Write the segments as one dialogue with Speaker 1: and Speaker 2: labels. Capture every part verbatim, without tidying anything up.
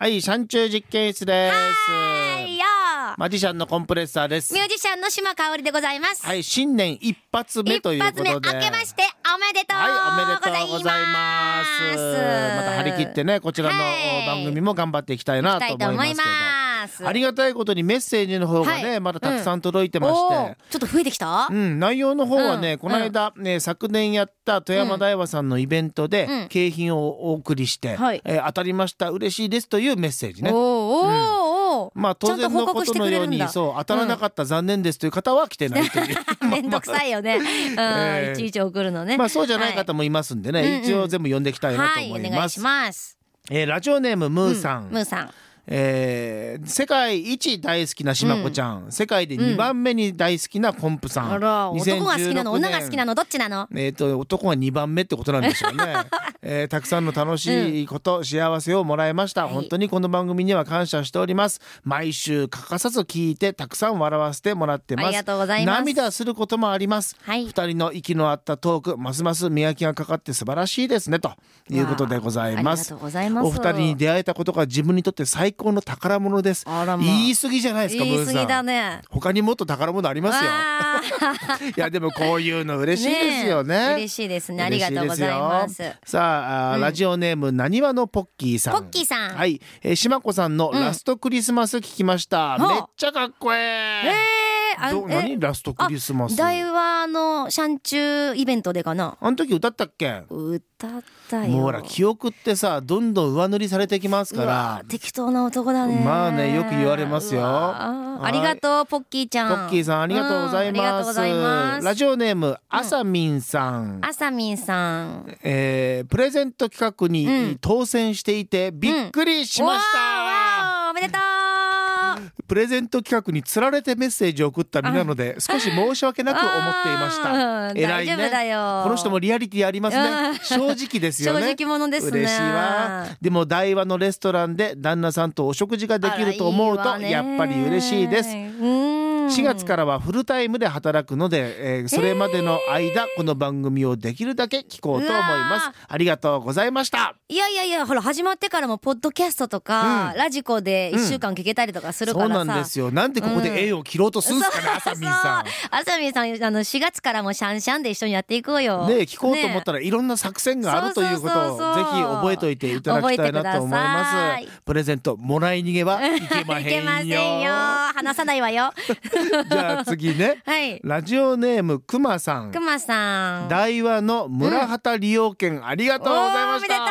Speaker 1: はい、シャンチュー実験室です。
Speaker 2: はいよ
Speaker 1: マジシャンのコンプレッサーです。
Speaker 2: ミュージシャンの島香織でございます。
Speaker 1: はい、新年一発目ということで、
Speaker 2: 一発目明けましておめでとう
Speaker 1: はい、おめでとうございます。また張り切ってね、こちらの番組も頑張っていきたいなと思いますけど、ありがたいことにメッセージの方がね、はい、まだたくさん届いてまして、うん、
Speaker 2: ちょっと増えてきた、
Speaker 1: うん、内容の方はね、うん、この間、ね、昨年やった富山大和さんのイベントで、うん、景品をお送りして、はい、えー、当たりました嬉しいですというメッセージね。おーおー、うんまあ当然のことのようにそう当たらなかった、うん、残念ですという方は来てないという
Speaker 2: めんどくさいよね、えー、いちいち送るのね。
Speaker 1: まあそうじゃない方もいますんでね、はい、一応全部読んでいきたいなと思います、はい、お願いします。えー、ラジオネームムーさん、うん、ムーさん、えー、世界一大好きな島子ちゃん、うん、世界でにばんめに大好きなコンプさん、
Speaker 2: うん、あら、男が好きなの女が好きなのどっちなの。
Speaker 1: えー、と男がにばんめってことなんでしょうね、えー、たくさんの楽しいこと、うん、幸せをもらいました、はい、本当にこの番組には感謝しております。毎週欠かさず聞いてたくさん笑わせてもらってます。
Speaker 2: ありがとうございます。
Speaker 1: 涙することもあります、はい、ふたりの息の合ったトークますます磨きがかかって素晴らしいですねということでございます。
Speaker 2: ありがとうございます。
Speaker 1: お二人に出会えたことが自分にとって最高の宝物です。あら、まあ、言い過ぎじゃないですか。
Speaker 2: 言い過ぎだね。
Speaker 1: 他にもっと宝物ありますよいやでもこういうの嬉しいですよ ね, ね
Speaker 2: 嬉しいですね。ありがとうございます。
Speaker 1: さあ、うん、ラジオネームなにわのポッキーさん、
Speaker 2: ポッキーさん、
Speaker 1: はい、えー、島子さんのラストクリスマス聞きました、うん、めっちゃかっこええーえー、ど何ラストクリスマス。
Speaker 2: 大和のシャンチューイベントでかな。
Speaker 1: あの時歌ったっけ。
Speaker 2: 歌ったよ。
Speaker 1: もうほら記憶ってさどんどん上塗りされてきますから。
Speaker 2: 適当な男だね。
Speaker 1: まあね、よく言われますよ。
Speaker 2: ありがとうポッキーちゃん。
Speaker 1: ポッキーさんありがとうございます、うん、ますラジオネームあさみんさん、
Speaker 2: あさみんさん、
Speaker 1: えー、プレゼント企画に当選していてびっくりしました、
Speaker 2: うんうん、おめでとう。
Speaker 1: プレゼント企画につられてメッセージを送った身なので少し申し訳なく思っていました。偉いね。大丈夫だよ。この人もリアリティありますね。正直ですよね。
Speaker 2: 正直者ですね。
Speaker 1: 嬉しいわ。でも大和のレストランで旦那さんとお食事ができると思うとやっぱり嬉しいです。しがつからはフルタイムで働くので、えー、それまでの間、えー、この番組をできるだけ聞こうと思います。ありがとうございました。
Speaker 2: いやいやいや、ほら始まってからもポッドキャストとか、うん、ラジコでいっしゅうかん聞けたりとかするからさ、うん、
Speaker 1: そうなんですよ。なんでここで縁を切ろうとするんですかね、あさみんさん。
Speaker 2: あさみんさん、あのしがつからもシャンシャンで一緒にやっていこうよ。
Speaker 1: ね、聞こうと思ったらいろんな作戦があるということをぜひ覚えておいていただきたいなと思います。プレゼントもらい逃げはいけまへんよ。いけませんよ。
Speaker 2: 話さないわよ。
Speaker 1: じゃあ次ね、はい、ラジオネームくまさん、
Speaker 2: くまさん、
Speaker 1: 大和の村畑利用券ありがとうございました、うん、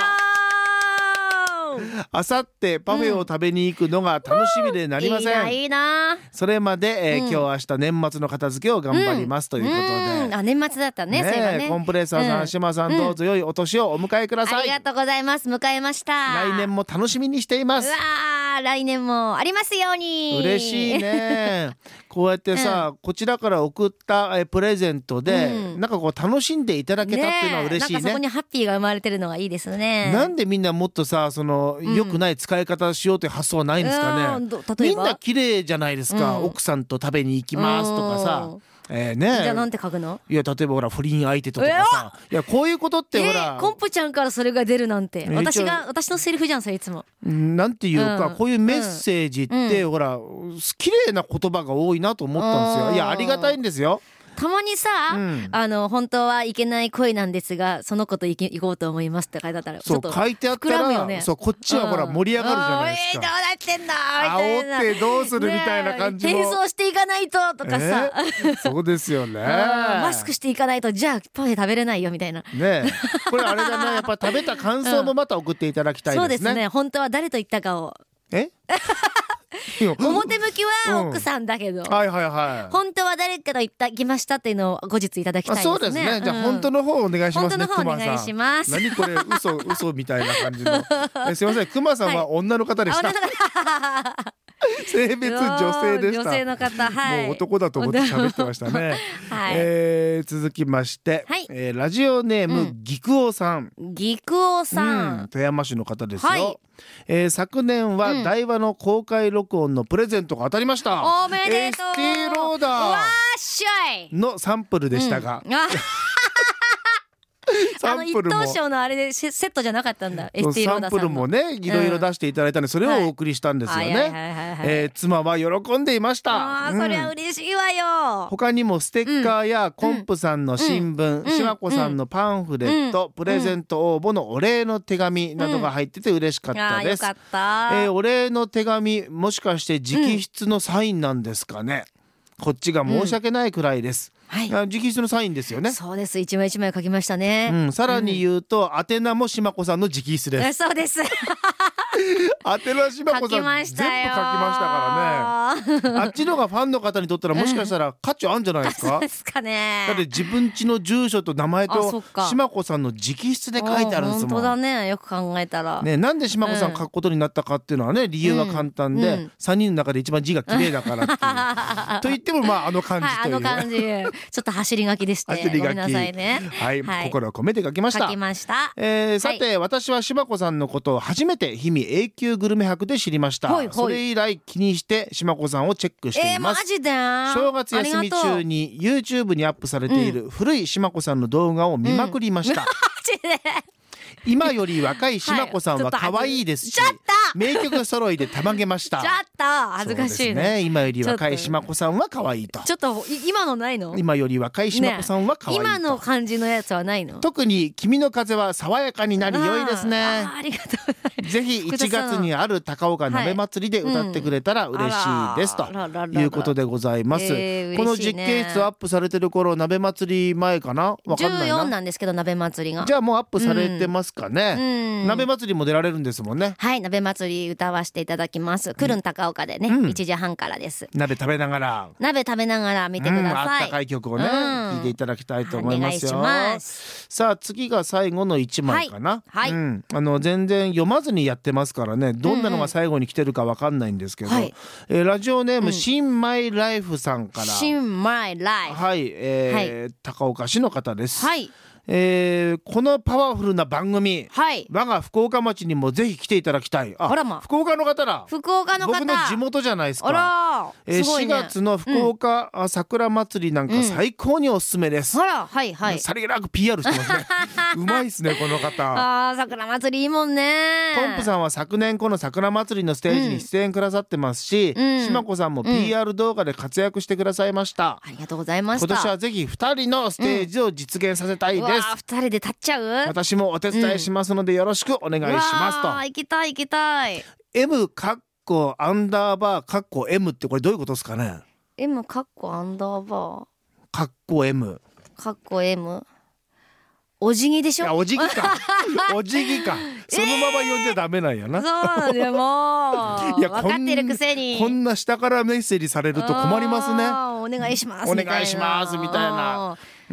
Speaker 1: あさってパフェを食べに行くのが楽しみでなりません、うん、いいな、いいな。それまで、えーうん、今日明日年末の片付けを頑張ります、うん、ということで、うん、
Speaker 2: あ年末だった ね, ね, そういえばね。
Speaker 1: コンプレッサーさん、うん、島さん、どうぞ良いお年をお迎えください、
Speaker 2: ありがとうございます。迎えました。
Speaker 1: 来年も楽しみにしています。
Speaker 2: うわ来年もありますように。
Speaker 1: 嬉しいねこうやってさ、うん、こちらから送ったえプレゼントで、うん、なんかこう楽しんでいただけたっていうのは嬉しいね。
Speaker 2: なんかそこにハッピーが生まれてるのがいいですね。
Speaker 1: なんでみんなもっとさその、うん、良くない使い方しようという発想はないんですかね。みんな綺麗じゃないですか、うん、奥さんと食べに行きますとかさ、えーね、
Speaker 2: じゃあなんて書くの。
Speaker 1: いや例えばほら不倫相手とかさ、いやこういうことってほら、
Speaker 2: えー、コンプちゃんからそれが出るなんて、私が私のセリフじゃんそれいつも。
Speaker 1: なんていうか、うん、こういうメッセージって、うん、ほら綺麗な言葉が多いなと思ったんですよ。いやありがたいんですよ。
Speaker 2: たまにさ、うん、あの本当はいけない恋なんですがその子と行こうと思いますって書いてあったらちょっと
Speaker 1: 書いてあったら、ね、そうこっちはほら盛り上がるじゃないですか、
Speaker 2: うん、どうなってんだみたいな、
Speaker 1: 煽ってどうするみたいな感じの、
Speaker 2: ね、変装していかないととかさ、
Speaker 1: えー、そうですよね
Speaker 2: マスクしていかないとじゃあパフェ食べれないよみたいな
Speaker 1: ね。これあれだなやっぱ食べた感想もまた送っていただきたいですね、うん、そうですね。
Speaker 2: 本当は誰と言ったかを
Speaker 1: え
Speaker 2: 表向きは奥さんだけど、うん、はいはいはい、本当は誰かと言ったきましたっていうのを後日いただきたいですね。
Speaker 1: そうですね、うん、じゃあ本当の方お願いしますね。
Speaker 2: 本当の方お願いします。
Speaker 1: 何これ嘘嘘みたいな感じのえすいません、くまさんは女の方でした、はい、性別女性でした。
Speaker 2: 女性の方、はい、
Speaker 1: もう男だと思って喋ってましたね、はい、えー、続きまして、はい、えー、ラジオネーム、うん、ぎくおさん。
Speaker 2: ぎくおさん、
Speaker 1: うん、富山市の方ですよ、はい、えー、昨年は大和の公開録音のプレゼントが当たりました、
Speaker 2: おめでとう。
Speaker 1: エスティローダーのサンプルでしたが、うん、
Speaker 2: あの一等賞のあれでセットじゃなかったんだ。エスティローダさんの
Speaker 1: サンプルもねいろいろ出していただいたんで、それをお送りしたんですよね。妻は喜んでいました。
Speaker 2: あ、うん、そりゃ嬉しいわよ。
Speaker 1: 他にもステッカーやコンプさんの新聞、しまこさんのパンフレット、うん、プレゼント応募のお礼の手紙などが入ってて嬉しかったです。
Speaker 2: うん、よかった。
Speaker 1: えー、お礼の手紙もしかして直筆のサインなんですかね。うん、こっちが申し訳ないくらいです。はい、直筆のサインですよね。
Speaker 2: そうです。一枚一枚書きましたね。
Speaker 1: うん、さらに言うと、うん、宛名もしまこさんの直筆です。
Speaker 2: そうです。
Speaker 1: 宛名しまこさん全部書きましたからね。あっちのがファンの方にとったらもしかしたら価値あるんじゃないですか。
Speaker 2: そうですかね。
Speaker 1: だって自分家の住所と名前としまこさんの直筆で書いてあるんですもん。
Speaker 2: 本当だね。よく考えたら。
Speaker 1: ね、なんでしまこさん書くことになったかっていうのはね、理由は簡単で、うん、さんにんの中で一番字が綺麗だからっていう。と言ってもまああの感じという。
Speaker 2: はい、あの感じ。ちょっと走り書きでして。
Speaker 1: 走り書き。
Speaker 2: ごめんなさいね。
Speaker 1: はい、はい、心を込めて書きました。
Speaker 2: 書きました。
Speaker 1: えー、さて、はい、私はしまこさんのことを初めて氷見永久グルメ博で知りました。ほいほい。それ以来気にしてしまこさんをチェックしています。
Speaker 2: えー、マジで？
Speaker 1: 正月休み中に YouTube にアップされている古いしまこさんの動画を見まくりました。うん、マジで？今より若いしまこさんは可愛いですし、はい、名曲揃いでたまげました。
Speaker 2: ちょっと恥ずかしい ね,
Speaker 1: ね。今より若いしまこさんは可愛いと。
Speaker 2: ちょっと今のないの？今
Speaker 1: より若いしまこさんは可愛いと、ね、
Speaker 2: 今の感じのやつはないの？
Speaker 1: 特に君の風は爽やかになり良いですね。
Speaker 2: あありがとうございます。
Speaker 1: ぜひいちがつにある高岡鍋祭りで歌ってくれたら嬉しいです、はい、うん、ということでございます。えー、この実験室アップされてる頃鍋祭り前かな、わかんないな。
Speaker 2: じゅうよんなんですけど鍋祭りが。
Speaker 1: じゃあもうアップされてますかね。うんうん、鍋祭りも出られるんですもんね。
Speaker 2: はい、鍋祭り歌わせていただきます。くるん高岡でね、うん、いちじはんからです。
Speaker 1: 鍋食べながら
Speaker 2: 鍋食べながら見てください。うん、
Speaker 1: あったかい曲をね、うん、聴いていただきたいと思いますよ。
Speaker 2: お願いします。
Speaker 1: さあ次が最後のいちまいかな。
Speaker 2: はい、はい、うん、
Speaker 1: あの全然読まずにやってますからね、どんなのが最後に来てるかわかんないんですけど、うんうん、えー、ラジオネーム、うん、新マイライフさんから。
Speaker 2: 新マイライフ、
Speaker 1: はい、えーはい、高岡市の方です。
Speaker 2: はい、
Speaker 1: えー、このパワフルな番組、
Speaker 2: はい、
Speaker 1: 我が福岡町にもぜひ来ていただきたい。あ、
Speaker 2: あら、ま、
Speaker 1: 福岡の方だ。
Speaker 2: 福岡の方、
Speaker 1: 僕の地元じゃないですか。
Speaker 2: あら、
Speaker 1: えー、すごいね。しがつの福岡、うん、桜祭りなんか最高におすすめです。
Speaker 2: うん、あら、はいはい、
Speaker 1: さりげなく ピーアール してますね。うまいですねこの方。
Speaker 2: あー、桜祭りいいもんね。
Speaker 1: コンプさんは昨年この桜祭りのステージに出演くださってますし、うん、しまこさんも ピーアール 動画で活躍してくださいました、
Speaker 2: うん、ありがとうございました。
Speaker 1: 今年はぜひふたりのステージを実現させたいです。うん、うわ
Speaker 2: ー、ふたりで立っちゃう？
Speaker 1: 私もお手伝いしますのでよろしくお願いしますと。
Speaker 2: うん、行きたい行きたい。
Speaker 1: M カッコアンダーバーカッコ M ってこれどういうことですかね。
Speaker 2: M カッコアンダーバー
Speaker 1: カッコ M
Speaker 2: カッコ M、お辞儀でしょ。
Speaker 1: いや、お辞儀かお辞儀か、そのまま読んじゃダメなんやな、えー、
Speaker 2: そうでもいや、分かってるくせに
Speaker 1: こんな下からメッセージされると困りますね。
Speaker 2: お願いします
Speaker 1: お願いしますみたいな。うん、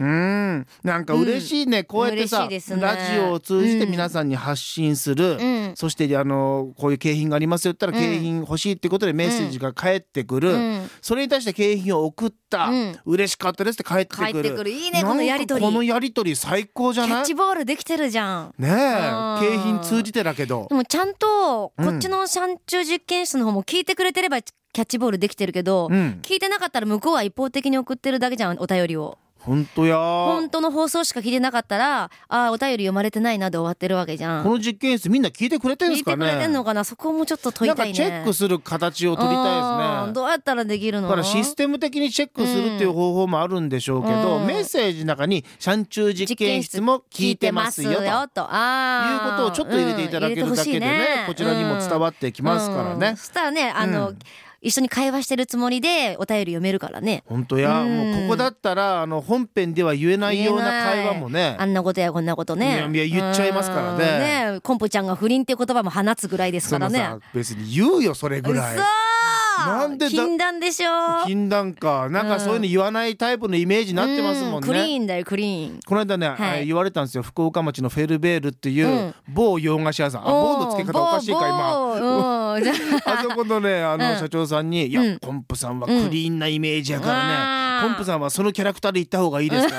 Speaker 1: なんか嬉しいね、うん、こうやってさ、ね、ラジオを通じて皆さんに発信する、うん、そしてあのこういう景品がありますよって言ったら、うん、景品欲しいってことでメッセージが返ってくる、うん、それに対して景品を送った、うん、嬉しかったですって返ってくる、
Speaker 2: 返ってくる。いいね、このやりとり。
Speaker 1: このやりとり最高じゃない？
Speaker 2: キャッチボールできてるじゃん
Speaker 1: ねえ、景品通じてだけど、
Speaker 2: でもちゃんとこっちの山中実験室の方も聞いてくれてればキャッチボールできてるけど、うん、聞いてなかったら向こうは一方的に送ってるだけじゃん、お便りを。
Speaker 1: 本当や、
Speaker 2: 本当の放送しか聞いてなかったら、あー、お便り読まれてないなで終わってるわけじゃん。
Speaker 1: この実験室みんな聞いてくれてるんですかね。
Speaker 2: 聞いてくれてんのかな、そこもちょっと問いたいね。
Speaker 1: なんかチェックする形を取りたいですね。
Speaker 2: どうやったらできるの？
Speaker 1: だからシステム的にチェックするっていう方法もあるんでしょうけど、うん、メッセージの中に山中実験室も聞いてますよということをちょっと入れていただけるだけでね、うん、こちらにも伝わってきますからね、うん、そ
Speaker 2: したらね、あの、うん一緒に会話してるつもりでお便り読めるからね。
Speaker 1: 本当や、うん、もうここだったらあの本編では言えないような会話もね、
Speaker 2: あんなことやこんなことね、
Speaker 1: いやいや言っちゃいますからね。
Speaker 2: ね、コンプちゃんが不倫っていう言葉も放つぐらいですからね。
Speaker 1: そのさ、別に言うよそれぐらい。なんでだ、
Speaker 2: 禁断でしょ。
Speaker 1: 禁断か、なんかそういうの言わないタイプのイメージになってますもんね、うん、
Speaker 2: クリーンだよクリーン。
Speaker 1: この間ね、はい、言われたんですよ、福岡町のフェルベールっていう、うん、某洋菓子屋さん、あ、某の付け方おかしいか今あそこのね、あの社長さんに、うん、いやコンプさんはクリーンなイメージやからね、うん、コンプさんはそのキャラクターで行った方がいいですから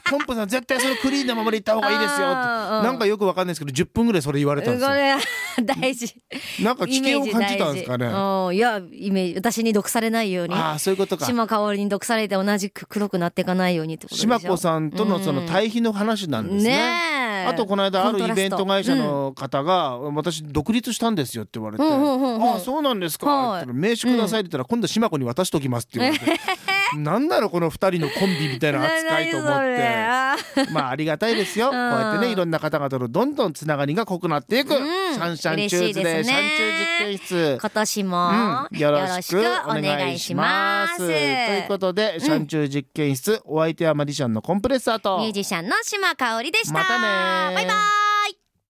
Speaker 1: ポンプさん絶対そのクリーンなままでいった方がいいですよってなんかよくわかんないですけどじゅっぷんぐらいそれ言われたんですよ。
Speaker 2: これ大事。
Speaker 1: なんか危険を感じたんですかね。
Speaker 2: いやイメージ私に毒されないように。
Speaker 1: ああそういうことか。
Speaker 2: 島香織に毒されて同じく黒くなっていかないようにってことでしょ。
Speaker 1: 島子さんとのその対比の話なんですね。ねあとこの間あるイベント会社の方が、うん、私独立したんですよって言われて、うんうんうんうん、ああそうなんですか、はい、って名刺くださいって言ったら、うん、今度島子に渡しときますって言われてなんだろうこの二人のコンビみたいな扱いと思ってまあありがたいですよ、うん、こうやってねいろんな方々とどんどんつながりが濃くなっていく、うん、シャンシャンチューズでシャンチュー実験室
Speaker 2: 今年も、うん、
Speaker 1: よろしくお願いしますということで、うん、シャンチュー実験室お相手はマジシャンのコンプレッサーと
Speaker 2: ミュージシャンの島香織でした。
Speaker 1: またねバイバイ。